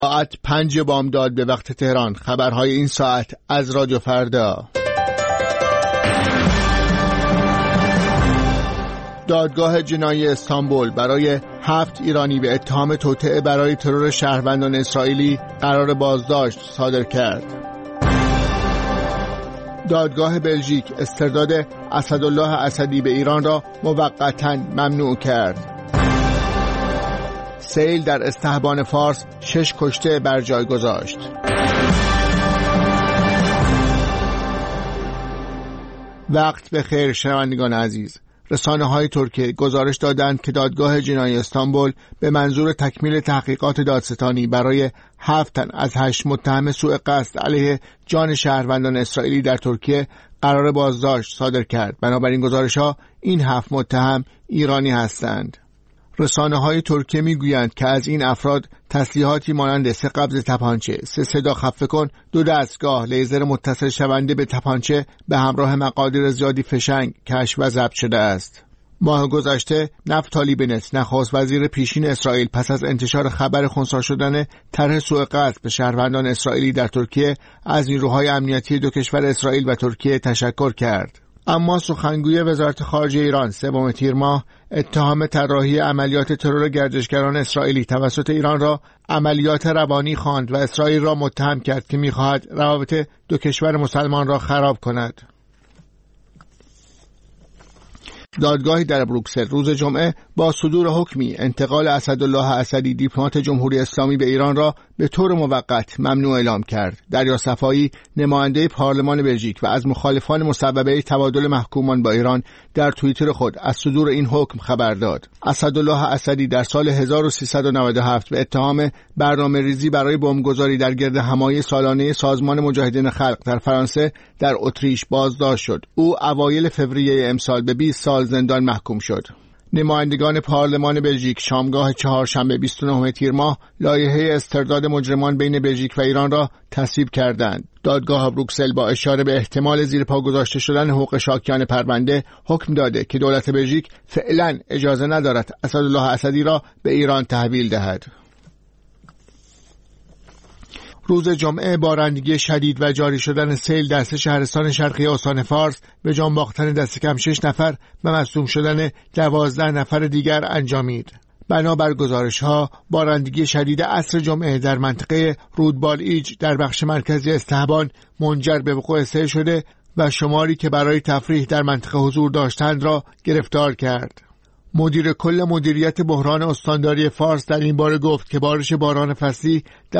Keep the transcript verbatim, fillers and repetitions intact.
ساعت پنج بامداد به وقت تهران. خبرهای این ساعت از رادیو فردا. دادگاه جنایی استانبول برای هفت ایرانی به اتهام توطئه برای ترور شهروندان اسرائیلی قرار بازداشت صادر کرد. دادگاه بلژیک استرداد اسدالله اسدی به ایران را موقتاً ممنوع کرد. سیل در استحبان فارس شش کشته بر جای گذاشت. وقت بخیر شنوندگان عزیز. رسانه‌های ترکیه گزارش دادند که دادگاه جنایی استانبول به منظور تکمیل تحقیقات دادستانی برای هفت تن از هشت متهم سوء قصد علیه جان شهروندان اسرائیلی در ترکیه قرار بازداشت صادر کرد. بنابراین گزارش‌ها این هفت متهم ایرانی هستند. رسانه‌های ترکیه می‌گویند که از این افراد تسلیحاتی مانند سه قبض تپانچه، سه صدا خفه کن، دو دستگاه لیزر متصل شونده به تپانچه به همراه مقادیر زیادی فشنگ کشف و ضبط شده است. ماه گذشته نفتالی بنت نخست وزیر پیشین اسرائیل پس از انتشار خبر خنثی شدن طرح سوء قصد به شهروندان اسرائیلی در ترکیه از نیروهای امنیتی دو کشور اسرائیل و ترکیه تشکر کرد. اما سخنگوی وزارت خارجه ایران سوم تیر ماه اتهام طراحی عملیات ترور گردشگران اسرائیلی توسط ایران را عملیات روانی خواند و اسرائیل را متهم کرد که می‌خواهد روابط دو کشور مسلمان را خراب کند. دادگاهی در بروکسل روز جمعه با صدور حکمی انتقال اسدالله اسدی دیپلمات جمهوری اسلامی به ایران را به طور موقت ممنوع اعلام کرد. دریا صفایی نماینده پارلمان بلژیک و از مخالفان مصوبه تبادل محکومان با ایران در توییتر خود از صدور این حکم خبر داد. اسدالله اسدی در سال هزار و سیصد و نود و هفت به اتهام برنامه‌ریزی برای بمبگذاری در گردهمایی سالانه سازمان مجاهدین خلق در فرانسه در اتریش بازداشت شد. او اوایل فوریه امسال به بیست سال زندان محکوم شد. نمایندگان پارلمان بلژیک شامگاه چهارشنبه بیست و نهم تیر ماه لایحه استرداد مجرمان بین بلژیک و ایران را تصویب کردند. دادگاه بروکسل با اشاره به احتمال زیر پا گذاشته شدن حقوق شاکیان پرونده حکم داده که دولت بلژیک فعلا اجازه ندارد اسدالله اسدی را به ایران تحویل دهد. روز جمعه بارندگی شدید و جاری شدن سیل در سه شهرستان شرقی استان فارس به جان باختن دست کم شش نفر و مصدوم شدن دوازده نفر دیگر انجامید. بنابر گزارش‌ها بارندگی شدید عصر جمعه در منطقه رودبال ایج در بخش مرکزی استحبان منجر به وقوع سیل شده و شماری که برای تفریح در منطقه حضور داشتند را گرفتار کرد. مدیر کل مدیریت بحران استانداری فارس در این باره گفت که بارش باران فصلی در